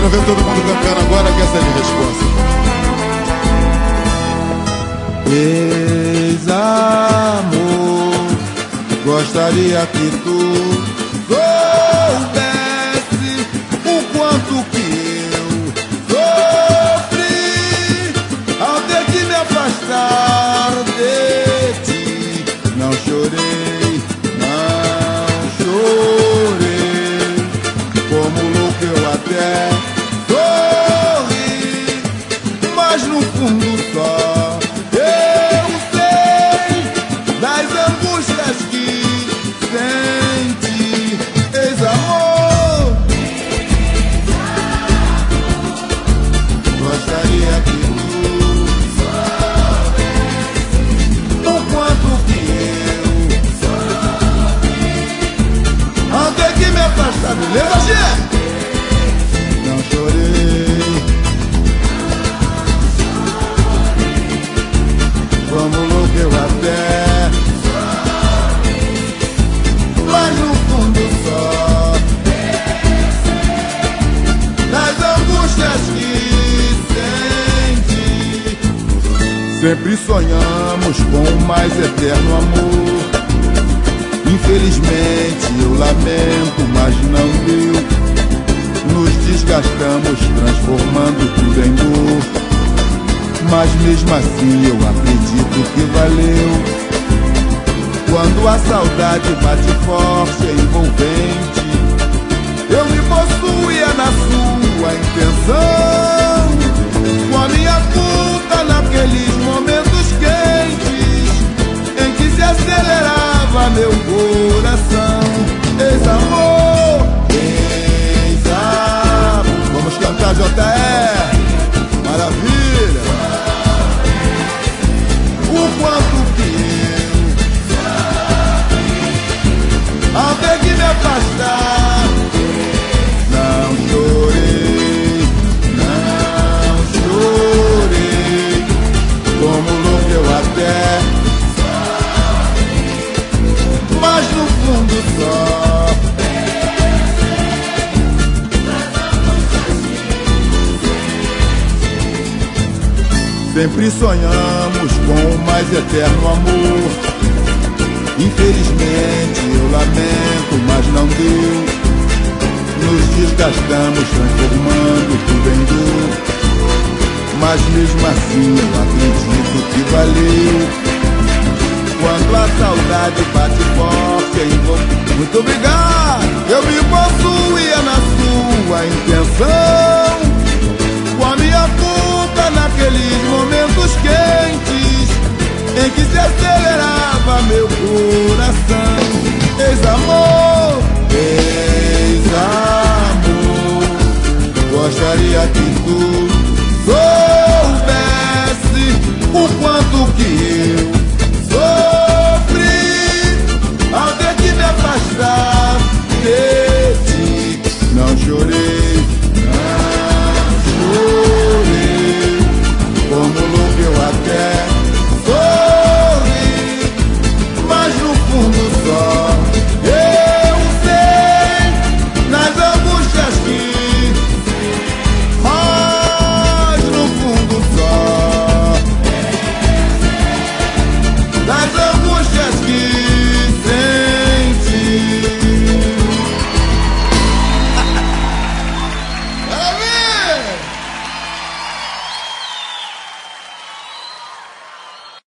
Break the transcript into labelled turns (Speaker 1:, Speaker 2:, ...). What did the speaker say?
Speaker 1: Quero ver todo mundo cantando agora, que essa é a minha resposta. Ex-amor, gostaria que tu soubesse o quanto que eu sofri ao ter que me afastar de ti. Não chorei, não chorei, como louco eu até sorri, mas no fundo só eu sei das angústias que sente. Ex-amor, gostaria que tu soubesse o quanto que eu sofri ao ter que me afastar. Beleza, Gê? Não chorei, como louco eu até, mas no fundo só das angústias que sente. Sempre sonhamos com o mais eterno amor. Infelizmente eu lamento, mas não deu. Nos desgastamos, transformando tudo em dor. Mas mesmo assim eu acredito que valeu. Quando a saudade bate forte e envolvente, eu me possuía na sua intenção, com a minha culpa naqueles momentos quentes em que se acelerava meu coração. Ex-amor, ex-amor, vamos cantar JR, maravilha. O quanto que eu ao ter que me afastar, não chorei, não chorei, como louco eu até, mas no fundo só sempre sonhamos com o mais eterno amor. Infelizmente eu lamento, mas não deu. Nos desgastamos, transformando tudo em dor. Mas mesmo assim eu acredito que valeu. Quando a saudade bate forte em você. Muito obrigado! Eu me possuía na sua intenção, com a minha culpa naqueles momentos quentes em que se acelerava meu corpo.